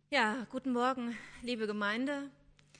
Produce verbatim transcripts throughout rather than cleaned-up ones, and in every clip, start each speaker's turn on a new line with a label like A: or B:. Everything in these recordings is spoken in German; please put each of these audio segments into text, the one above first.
A: Ja, guten Morgen, liebe Gemeinde.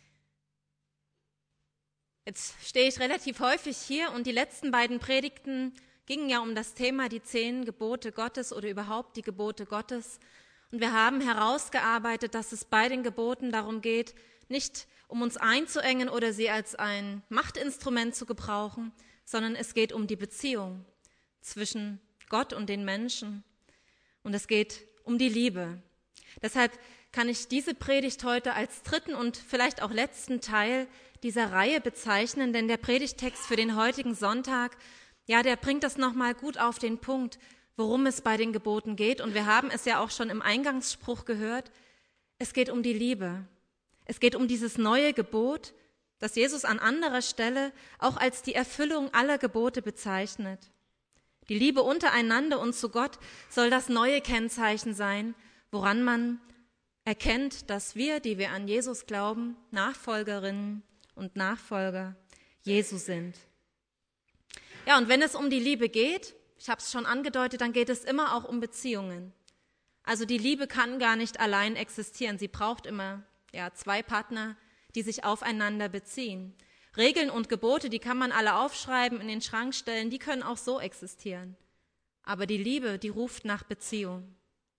A: Jetzt stehe ich relativ häufig hier und die letzten beiden Predigten gingen ja um das Thema die zehn Gebote Gottes oder überhaupt die Gebote Gottes. Und wir haben herausgearbeitet, dass es bei den Geboten darum geht, nicht um uns einzuengen oder sie als ein Machtinstrument zu gebrauchen, sondern es geht um die Beziehung zwischen Gott und den Menschen. Und es geht um die Liebe. Deshalb kann ich diese Predigt heute als dritten und vielleicht auch letzten Teil dieser Reihe bezeichnen, denn der Predigttext für den heutigen Sonntag, ja, der bringt das nochmal gut auf den Punkt, worum es bei den Geboten geht. Und wir haben es ja auch schon im Eingangsspruch gehört, es geht um die Liebe. Es geht um dieses neue Gebot, das Jesus an anderer Stelle auch als die Erfüllung aller Gebote bezeichnet. Die Liebe untereinander und zu Gott soll das neue Kennzeichen sein, woran man erkennt, dass wir, die wir an Jesus glauben, Nachfolgerinnen und Nachfolger Jesu sind. Ja, und wenn es um die Liebe geht, ich habe es schon angedeutet, dann geht es immer auch um Beziehungen. Also die Liebe kann gar nicht allein existieren. Sie braucht immer ja, zwei Partner, die sich aufeinander beziehen. Regeln und Gebote, die kann man alle aufschreiben, in den Schrank stellen, die können auch so existieren. Aber die Liebe, die ruft nach Beziehung.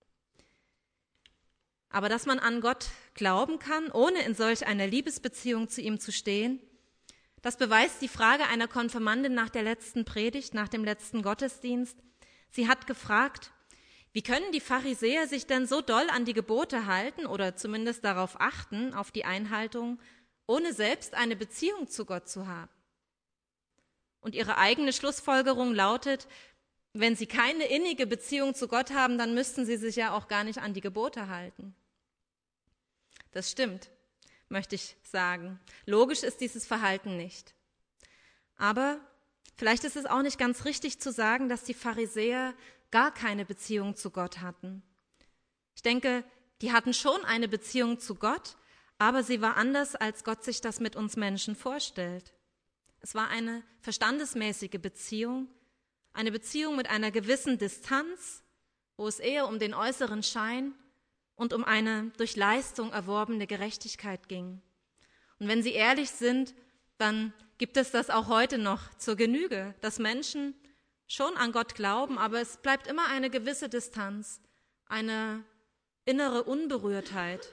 A: Aber dass man an Gott glauben kann, ohne in solch einer Liebesbeziehung zu ihm zu stehen, das beweist die Frage einer Konfirmandin nach der letzten Predigt, nach dem letzten Gottesdienst. Sie hat gefragt, wie können die Pharisäer sich denn so doll an die Gebote halten oder zumindest darauf achten, auf die Einhaltung, ohne selbst eine Beziehung zu Gott zu haben? Und ihre eigene Schlussfolgerung lautet, wenn sie keine innige Beziehung zu Gott haben, dann müssten sie sich ja auch gar nicht an die Gebote halten. Das stimmt, möchte ich sagen. Logisch ist dieses Verhalten nicht. Aber vielleicht ist es auch nicht ganz richtig zu sagen, dass die Pharisäer gar keine Beziehung zu Gott hatten. Ich denke, die hatten schon eine Beziehung zu Gott, aber sie war anders, als Gott sich das mit uns Menschen vorstellt. Es war eine verstandesmäßige Beziehung, eine Beziehung mit einer gewissen Distanz, wo es eher um den äußeren Schein und um eine durch Leistung erworbene Gerechtigkeit ging. Und wenn Sie ehrlich sind, dann gibt es das auch heute noch zur Genüge, dass Menschen schon an Gott glauben, aber es bleibt immer eine gewisse Distanz, eine innere Unberührtheit.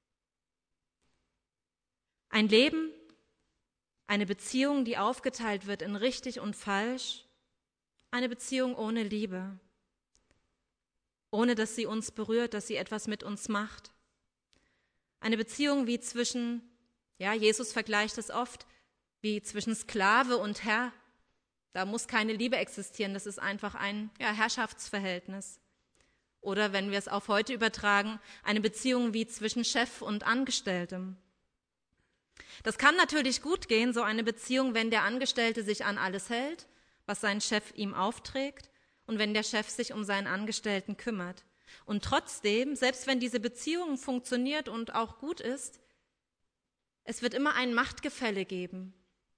A: Ein Leben, eine Beziehung, die aufgeteilt wird in richtig und falsch, eine Beziehung ohne Liebe, ohne dass sie uns berührt, dass sie etwas mit uns macht. Eine Beziehung wie zwischen, ja, Jesus vergleicht es oft, wie zwischen Sklave und Herr. Da muss keine Liebe existieren, das ist einfach ein ja, Herrschaftsverhältnis. Oder wenn wir es auf heute übertragen, eine Beziehung wie zwischen Chef und Angestelltem. Das kann natürlich gut gehen, so eine Beziehung, wenn der Angestellte sich an alles hält, was sein Chef ihm aufträgt und wenn der Chef sich um seinen Angestellten kümmert. Und trotzdem, selbst wenn diese Beziehung funktioniert und auch gut ist, es wird immer ein Machtgefälle geben.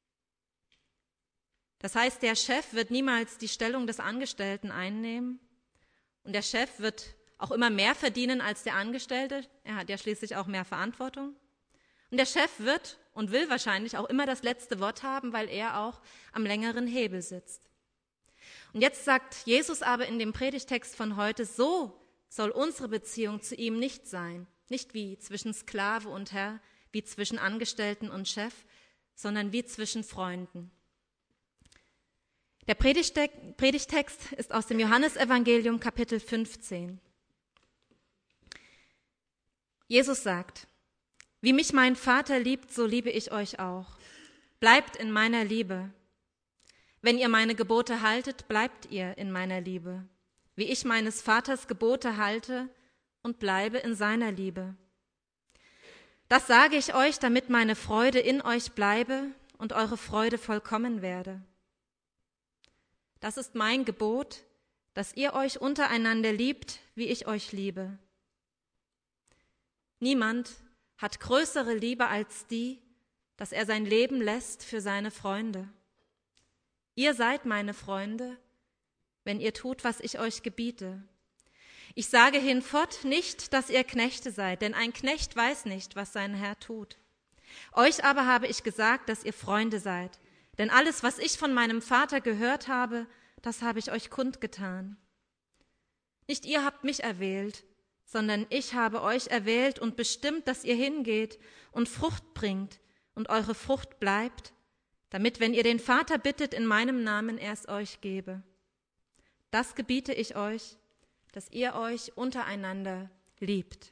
A: Das heißt, der Chef wird niemals die Stellung des Angestellten einnehmen und der Chef wird auch immer mehr verdienen als der Angestellte. Er hat ja schließlich auch mehr Verantwortung. Und der Chef wird und will wahrscheinlich auch immer das letzte Wort haben, weil er auch am längeren Hebel sitzt. Und jetzt sagt Jesus aber in dem Predigtext von heute, so soll unsere Beziehung zu ihm nicht sein, nicht wie zwischen Sklave und Herr, wie zwischen Angestellten und Chef, sondern wie zwischen Freunden. Der Predigtext ist aus dem Johannesevangelium Kapitel fünfzehn. Jesus sagt, wie mich mein Vater liebt, so liebe ich euch auch. Bleibt in meiner Liebe. Wenn ihr meine Gebote haltet, bleibt ihr in meiner Liebe, wie ich meines Vaters Gebote halte und bleibe in seiner Liebe. Das sage ich euch, damit meine Freude in euch bleibe und eure Freude vollkommen werde. Das ist mein Gebot, dass ihr euch untereinander liebt, wie ich euch liebe. Niemand hat größere Liebe als die, dass er sein Leben lässt für seine Freunde. Ihr seid meine Freunde, wenn ihr tut, was ich euch gebiete. Ich sage hinfort nicht, dass ihr Knechte seid, denn ein Knecht weiß nicht, was sein Herr tut. Euch aber habe ich gesagt, dass ihr Freunde seid, denn alles, was ich von meinem Vater gehört habe, das habe ich euch kundgetan. Nicht ihr habt mich erwählt, sondern ich habe euch erwählt und bestimmt, dass ihr hingeht und Frucht bringt und eure Frucht bleibt, damit, wenn ihr den Vater bittet in meinem Namen, er es euch gebe. Das gebiete ich euch, dass ihr euch untereinander liebt.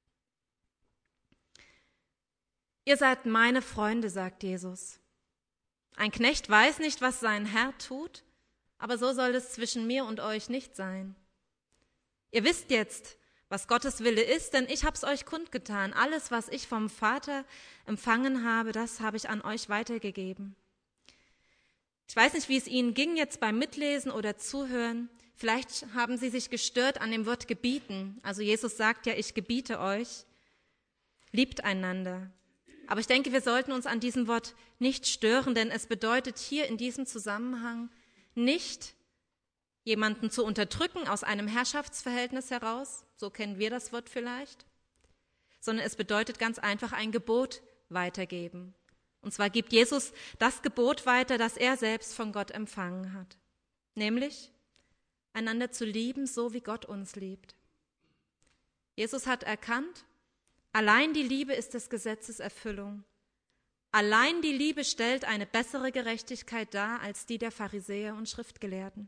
A: Ihr seid meine Freunde, sagt Jesus. Ein Knecht weiß nicht, was sein Herr tut, aber so soll es zwischen mir und euch nicht sein. Ihr wisst jetzt, was Gottes Wille ist, denn ich habe es euch kundgetan. Alles, was ich vom Vater empfangen habe, das habe ich an euch weitergegeben. Ich weiß nicht, wie es Ihnen ging jetzt beim Mitlesen oder Zuhören. Vielleicht haben Sie sich gestört an dem Wort gebieten. Also Jesus sagt ja, ich gebiete euch. Liebt einander. Aber ich denke, wir sollten uns an diesem Wort nicht stören, denn es bedeutet hier in diesem Zusammenhang nicht, jemanden zu unterdrücken aus einem Herrschaftsverhältnis heraus, so kennen wir das Wort vielleicht, sondern es bedeutet ganz einfach ein Gebot weitergeben. Und zwar gibt Jesus das Gebot weiter, das er selbst von Gott empfangen hat, nämlich einander zu lieben, so wie Gott uns liebt. Jesus hat erkannt, allein die Liebe ist des Gesetzes Erfüllung. Allein die Liebe stellt eine bessere Gerechtigkeit dar als die der Pharisäer und Schriftgelehrten.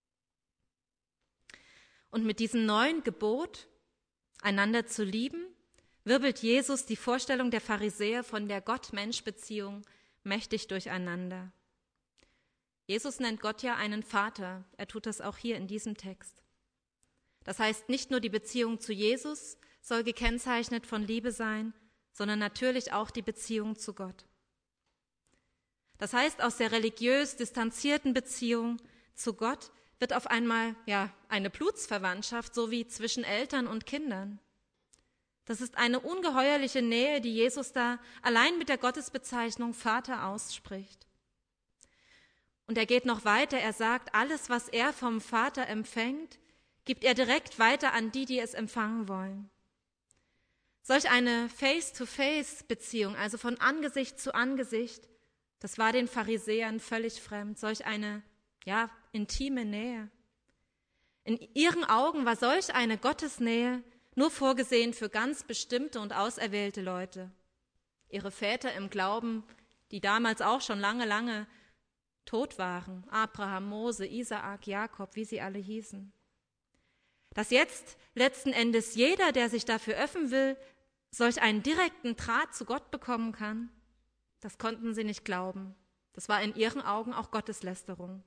A: Und mit diesem neuen Gebot, einander zu lieben, wirbelt Jesus die Vorstellung der Pharisäer von der Gott-Mensch-Beziehung mächtig durcheinander. Jesus nennt Gott ja einen Vater. Er tut das auch hier in diesem Text. Das heißt, nicht nur die Beziehung zu Jesus soll gekennzeichnet von Liebe sein, sondern natürlich auch die Beziehung zu Gott. Das heißt, aus der religiös distanzierten Beziehung zu Gott wird auf einmal ja eine Blutsverwandtschaft, so wie zwischen Eltern und Kindern. Das ist eine ungeheuerliche Nähe, die Jesus da allein mit der Gottesbezeichnung Vater ausspricht. Und er geht noch weiter, er sagt, alles, was er vom Vater empfängt, gibt er direkt weiter an die, die es empfangen wollen. Solch eine Face-to-Face-Beziehung, also von Angesicht zu Angesicht, das war den Pharisäern völlig fremd, solch eine, ja, intime Nähe. In ihren Augen war solch eine Gottesnähe nur vorgesehen für ganz bestimmte und auserwählte Leute. Ihre Väter im Glauben, die damals auch schon lange, lange tot waren, Abraham, Mose, Isaak, Jakob, wie sie alle hießen. Dass jetzt letzten Endes jeder, der sich dafür öffnen will, solch einen direkten Draht zu Gott bekommen kann, das konnten sie nicht glauben. Das war in ihren Augen auch Gotteslästerung.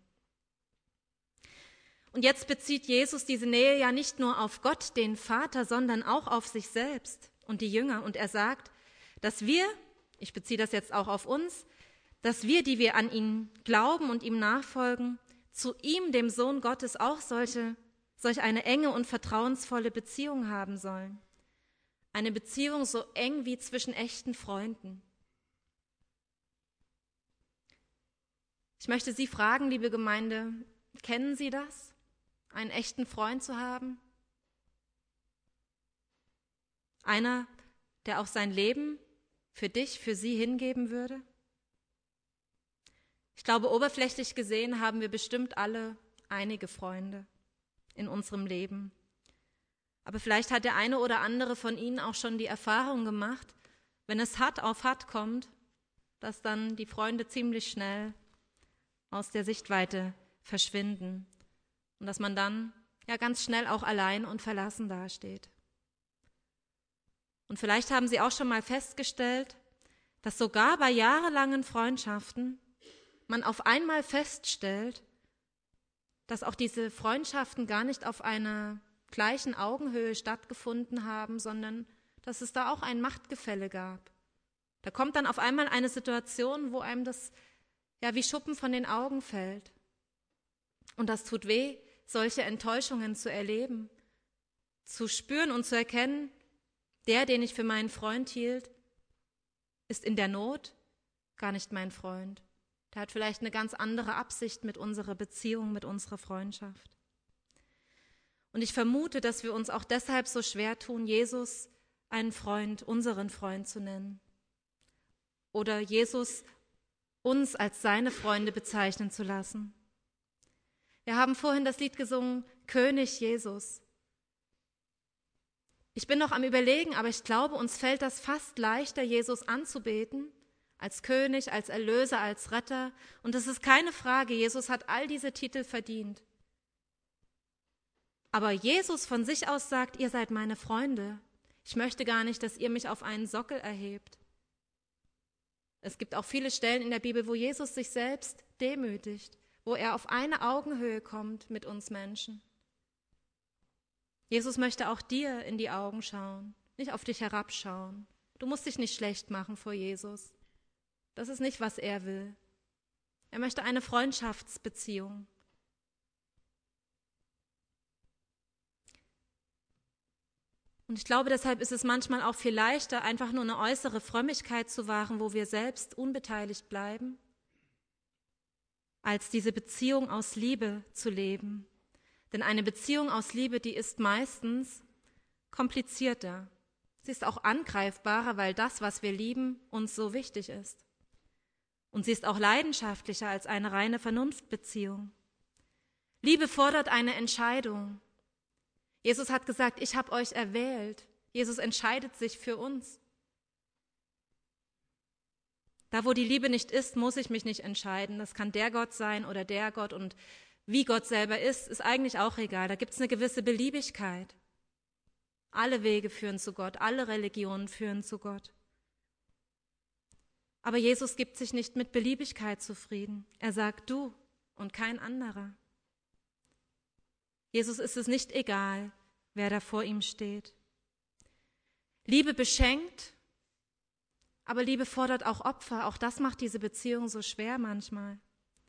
A: Und jetzt bezieht Jesus diese Nähe ja nicht nur auf Gott, den Vater, sondern auch auf sich selbst und die Jünger. Und er sagt, dass wir, ich beziehe das jetzt auch auf uns, dass wir, die wir an ihn glauben und ihm nachfolgen, zu ihm, dem Sohn Gottes, auch solche, solch eine enge und vertrauensvolle Beziehung haben sollen. Eine Beziehung so eng wie zwischen echten Freunden. Ich möchte Sie fragen, liebe Gemeinde, kennen Sie das, einen echten Freund zu haben? Einer, der auch sein Leben für dich, für Sie hingeben würde? Ich glaube, oberflächlich gesehen haben wir bestimmt alle einige Freunde in unserem Leben. Aber vielleicht hat der eine oder andere von Ihnen auch schon die Erfahrung gemacht, wenn es hart auf hart kommt, dass dann die Freunde ziemlich schnell aus der Sichtweite verschwinden und dass man dann ja ganz schnell auch allein und verlassen dasteht. Und vielleicht haben Sie auch schon mal festgestellt, dass sogar bei jahrelangen Freundschaften man auf einmal feststellt, dass auch diese Freundschaften gar nicht auf einer gleichen Augenhöhe stattgefunden haben, sondern dass es da auch ein Machtgefälle gab. Da kommt dann auf einmal eine Situation, wo einem das ja wie Schuppen von den Augen fällt. Und das tut weh, solche Enttäuschungen zu erleben, zu spüren und zu erkennen, der, den ich für meinen Freund hielt, ist in der Not gar nicht mein Freund. Der hat vielleicht eine ganz andere Absicht mit unserer Beziehung, mit unserer Freundschaft. Und ich vermute, dass wir uns auch deshalb so schwer tun, Jesus einen Freund, unseren Freund zu nennen. Oder Jesus uns als seine Freunde bezeichnen zu lassen. Wir haben vorhin das Lied gesungen, König Jesus. Ich bin noch am Überlegen, aber ich glaube, uns fällt das fast leichter, Jesus anzubeten, als König, als Erlöser, als Retter. Und es ist keine Frage, Jesus hat all diese Titel verdient. Aber Jesus von sich aus sagt, ihr seid meine Freunde. Ich möchte gar nicht, dass ihr mich auf einen Sockel erhebt. Es gibt auch viele Stellen in der Bibel, wo Jesus sich selbst demütigt, wo er auf eine Augenhöhe kommt mit uns Menschen. Jesus möchte auch dir in die Augen schauen, nicht auf dich herabschauen. Du musst dich nicht schlecht machen vor Jesus. Das ist nicht, was er will. Er möchte eine Freundschaftsbeziehung. Und ich glaube, deshalb ist es manchmal auch viel leichter, einfach nur eine äußere Frömmigkeit zu wahren, wo wir selbst unbeteiligt bleiben, als diese Beziehung aus Liebe zu leben. Denn eine Beziehung aus Liebe, die ist meistens komplizierter. Sie ist auch angreifbarer, weil das, was wir lieben, uns so wichtig ist. Und sie ist auch leidenschaftlicher als eine reine Vernunftbeziehung. Liebe fordert eine Entscheidung. Jesus hat gesagt, ich habe euch erwählt. Jesus entscheidet sich für uns. Da, wo die Liebe nicht ist, muss ich mich nicht entscheiden. Das kann der Gott sein oder der Gott. Und wie Gott selber ist, ist eigentlich auch egal. Da gibt es eine gewisse Beliebigkeit. Alle Wege führen zu Gott, alle Religionen führen zu Gott. Aber Jesus gibt sich nicht mit Beliebigkeit zufrieden. Er sagt du und kein anderer. Jesus ist es nicht egal, wer da vor ihm steht. Liebe beschenkt, aber Liebe fordert auch Opfer. Auch das macht diese Beziehung so schwer manchmal.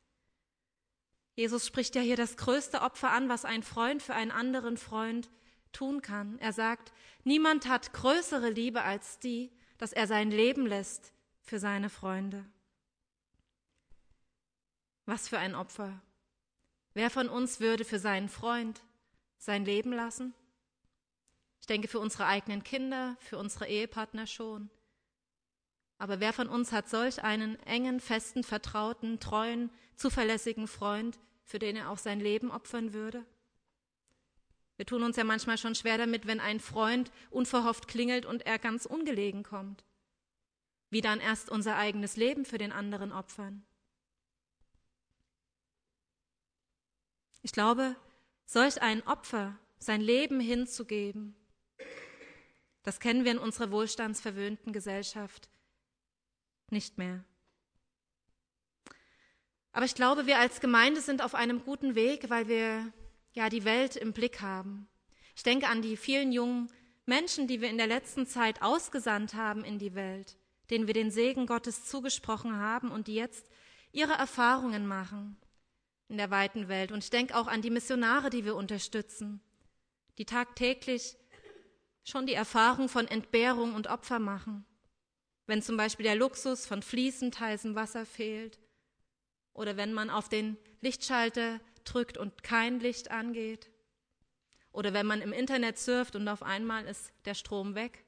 A: Jesus spricht ja hier das größte Opfer an, was ein Freund für einen anderen Freund tun kann. Er sagt, niemand hat größere Liebe als die, dass er sein Leben lässt für seine Freunde. Was für ein Opfer. Wer von uns würde für seinen Freund sein Leben lassen? Ich denke, für unsere eigenen Kinder, für unsere Ehepartner schon. Aber wer von uns hat solch einen engen, festen, vertrauten, treuen, zuverlässigen Freund, für den er auch sein Leben opfern würde? Wir tun uns ja manchmal schon schwer damit, wenn ein Freund unverhofft klingelt und er ganz ungelegen kommt. Wie dann erst unser eigenes Leben für den anderen opfern? Ich glaube, solch ein Opfer, sein Leben hinzugeben, das kennen wir in unserer wohlstandsverwöhnten Gesellschaft nicht mehr. Aber ich glaube, wir als Gemeinde sind auf einem guten Weg, weil wir ja die Welt im Blick haben. Ich denke an die vielen jungen Menschen, die wir in der letzten Zeit ausgesandt haben in die Welt, denen wir den Segen Gottes zugesprochen haben und die jetzt ihre Erfahrungen machen in der weiten Welt. Und ich denke auch an die Missionare, die wir unterstützen, die tagtäglich schon die Erfahrung von Entbehrung und Opfer machen. Wenn zum Beispiel der Luxus von fließend heißem Wasser fehlt oder wenn man auf den Lichtschalter drückt und kein Licht angeht oder wenn man im Internet surft und auf einmal ist der Strom weg.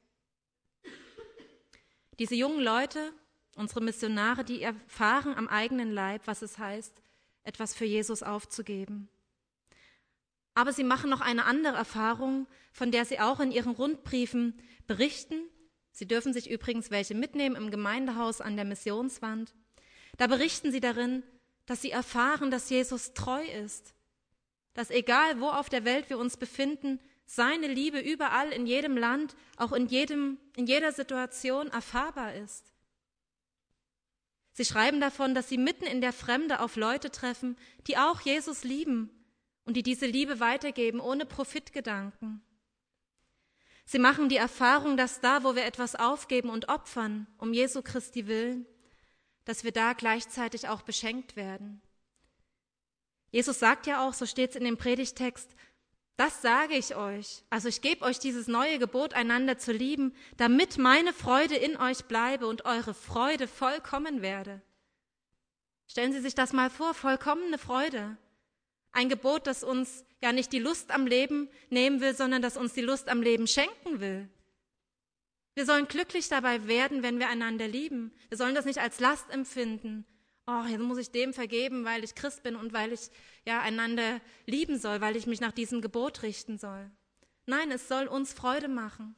A: Diese jungen Leute, unsere Missionare, die erfahren am eigenen Leib, was es heißt, etwas für Jesus aufzugeben. Aber sie machen noch eine andere Erfahrung, von der sie auch in ihren Rundbriefen berichten. Sie dürfen sich übrigens welche mitnehmen im Gemeindehaus an der Missionswand. Da berichten sie darin, dass sie erfahren, dass Jesus treu ist, dass egal wo auf der Welt wir uns befinden, seine Liebe überall in jedem Land, auch in jedem, in jeder Situation erfahrbar ist. Sie schreiben davon, dass sie mitten in der Fremde auf Leute treffen, die auch Jesus lieben und die diese Liebe weitergeben, ohne Profitgedanken. Sie machen die Erfahrung, dass da, wo wir etwas aufgeben und opfern, um Jesu Christi willen, dass wir da gleichzeitig auch beschenkt werden. Jesus sagt ja auch, so steht es in dem Predigtext, das sage ich euch, also ich gebe euch dieses neue Gebot, einander zu lieben, damit meine Freude in euch bleibe und eure Freude vollkommen werde. Stellen Sie sich das mal vor, vollkommene Freude. Ein Gebot, das uns ja nicht die Lust am Leben nehmen will, sondern das uns die Lust am Leben schenken will. Wir sollen glücklich dabei werden, wenn wir einander lieben. Wir sollen das nicht als Last empfinden. Oh, jetzt muss ich dem vergeben, weil ich Christ bin und weil ich ja einander lieben soll, weil ich mich nach diesem Gebot richten soll. Nein, es soll uns Freude machen.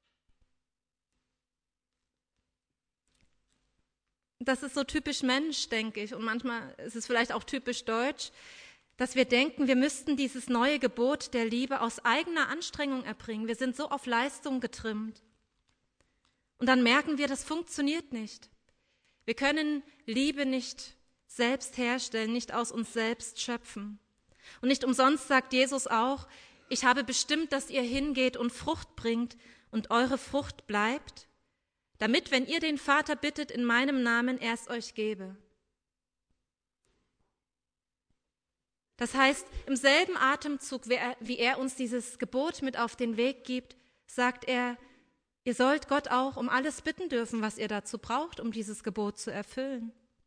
A: Das ist so typisch Mensch, denke ich, und manchmal ist es vielleicht auch typisch deutsch, dass wir denken, wir müssten dieses neue Gebot der Liebe aus eigener Anstrengung erbringen. Wir sind so auf Leistung getrimmt. Und dann merken wir, das funktioniert nicht. Wir können Liebe nicht selbst herstellen, nicht aus uns selbst schöpfen. Und nicht umsonst sagt Jesus auch, ich habe bestimmt, dass ihr hingeht und Frucht bringt und eure Frucht bleibt, damit, wenn ihr den Vater bittet in meinem Namen, er es euch gebe. Das heißt, im selben Atemzug, wie er uns dieses Gebot mit auf den Weg gibt, sagt er, ihr sollt Gott auch um alles bitten dürfen, was ihr dazu braucht, um dieses Gebot zu erfüllen.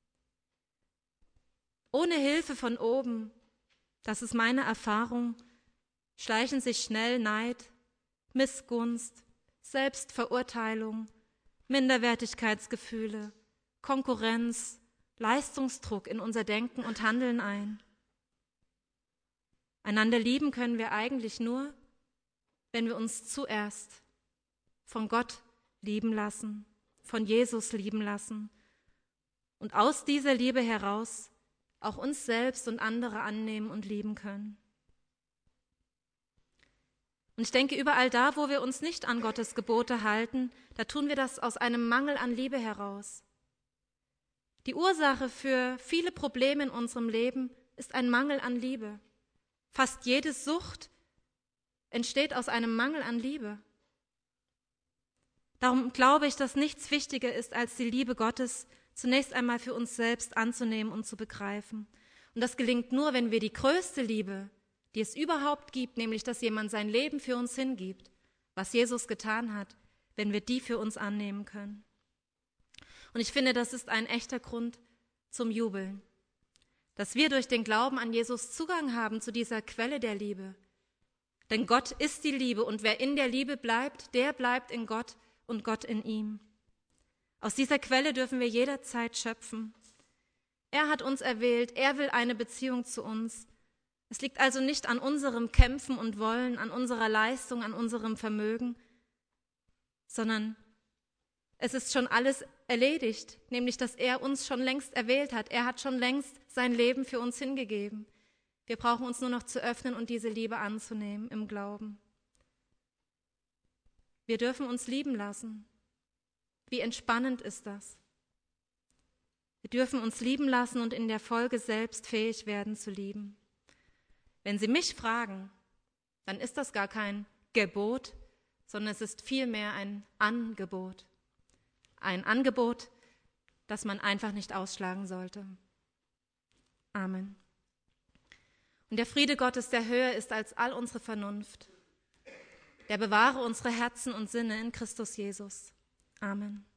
A: Ohne Hilfe von oben, das ist meine Erfahrung, schleichen sich schnell Neid, Missgunst, Selbstverurteilung, Minderwertigkeitsgefühle, Konkurrenz, Leistungsdruck in unser Denken und Handeln ein. Einander lieben können wir eigentlich nur, wenn wir uns zuerst von Gott lieben lassen, von Jesus lieben lassen und aus dieser Liebe heraus auch uns selbst und andere annehmen und lieben können. Und ich denke, überall da, wo wir uns nicht an Gottes Gebote halten, da tun wir das aus einem Mangel an Liebe heraus. Die Ursache für viele Probleme in unserem Leben ist ein Mangel an Liebe. Fast jede Sucht entsteht aus einem Mangel an Liebe. Darum glaube ich, dass nichts wichtiger ist, als die Liebe Gottes zunächst einmal für uns selbst anzunehmen und zu begreifen. Und das gelingt nur, wenn wir die größte Liebe, die es überhaupt gibt, nämlich dass jemand sein Leben für uns hingibt, was Jesus getan hat, wenn wir die für uns annehmen können. Und ich finde, das ist ein echter Grund zum Jubeln, dass wir durch den Glauben an Jesus Zugang haben zu dieser Quelle der Liebe. Denn Gott ist die Liebe und wer in der Liebe bleibt, der bleibt in Gott und Gott in ihm. Aus dieser Quelle dürfen wir jederzeit schöpfen. Er hat uns erwählt, er will eine Beziehung zu uns. Es liegt also nicht an unserem Kämpfen und Wollen, an unserer Leistung, an unserem Vermögen, sondern es ist schon alles erledigt, nämlich dass er uns schon längst erwählt hat. Er hat schon längst sein Leben für uns hingegeben. Wir brauchen uns nur noch zu öffnen und diese Liebe anzunehmen im Glauben. Wir dürfen uns lieben lassen. Wie entspannend ist das? Wir dürfen uns lieben lassen und in der Folge selbst fähig werden zu lieben. Wenn Sie mich fragen, dann ist das gar kein Gebot, sondern es ist vielmehr ein Angebot. Ein Angebot, das man einfach nicht ausschlagen sollte. Amen. Und der Friede Gottes, der höher ist als all unsere Vernunft, der bewahre unsere Herzen und Sinne in Christus Jesus. Amen.